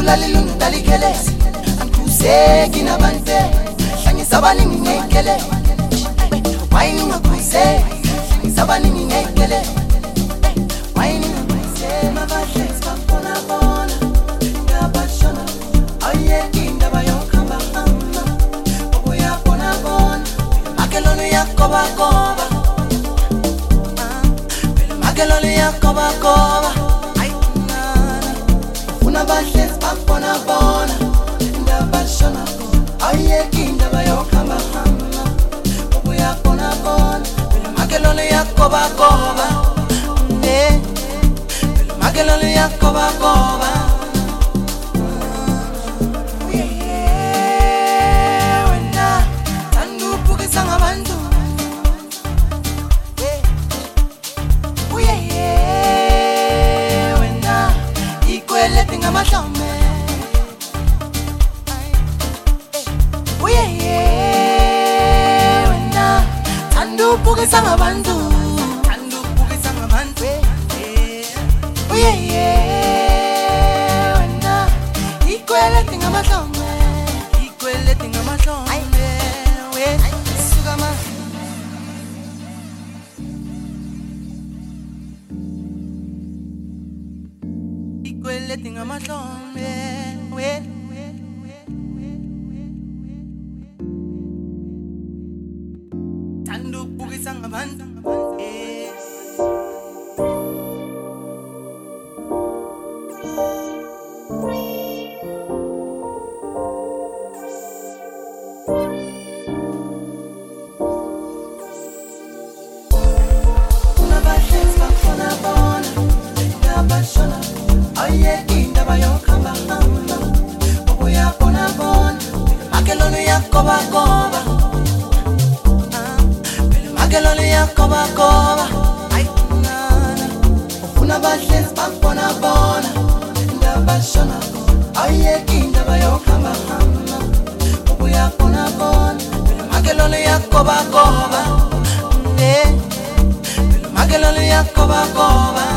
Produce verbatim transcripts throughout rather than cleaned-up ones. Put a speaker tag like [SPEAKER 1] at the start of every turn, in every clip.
[SPEAKER 1] Ulalilungu dalikelezi Ankuseki nabante Hlangizabani ngingekele Wayini ngakuse Hlangizabani ngingekele Wayini ngakuse Mabahlezi bakona bona Ngabashona Ayeki indaba yokhamba hamba Ubuyabona bona Makelolo yakoba koba Makelolo yakoba koba Unabahlezi bakona bona Ngabashona Ayeki indaba yokhamba hamba Ubuyabona bona Makelolo yakoba koba Makelolo yakoba koba Wena Tandupukisa ngabantu Wena Ikweleti ngamahlome Wena Tandupukisa ngabantu Tandupukisa ngabantu Wena Ikweleti ngamahlome Ikweleti ngamahlome Wena Sukama Ikweleti ngamahlome Wena Tandupukisa ngabantu Unabahlezi bakona bona Ngabashona Ayeki indaba yokhamba hamba Ubuyabona bona Makelolo yakoba koba Makelolo yakoba koba Unabahlezi bakona bona Ngabashona Ayeki indaba yokhamba hamba Ubuyabona bona Makelolo yakoba koba Makelolo yakoba koba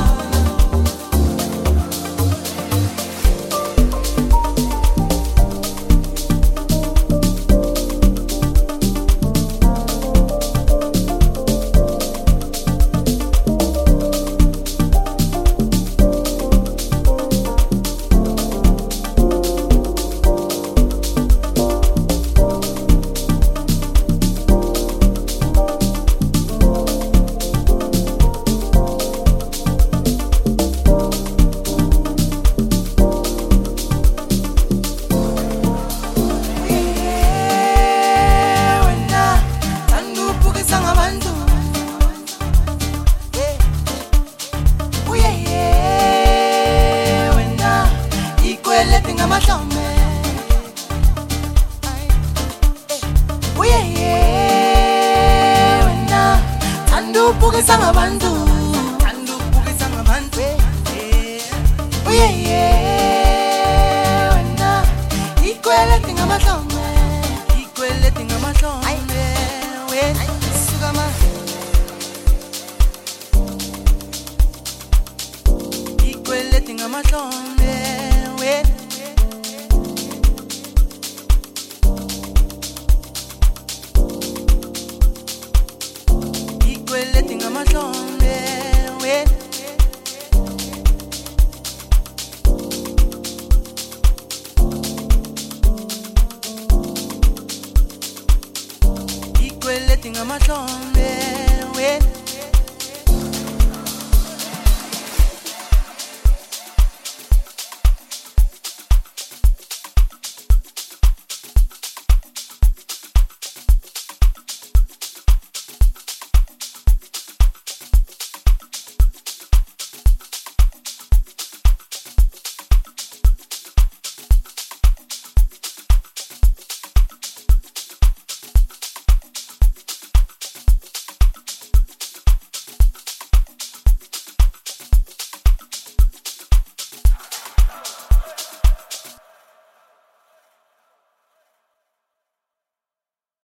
[SPEAKER 1] Ikweleti ngamahlome Wena Tandupukisa ngabantu Tandupukisa ngabantu Wena Ikweleti ngamahlome Ikweleti ngamahlome Wena Sukama Ikweleti ngamahlome Wena Ikweleti ngamahlome Wena Ikweleti ngamahlome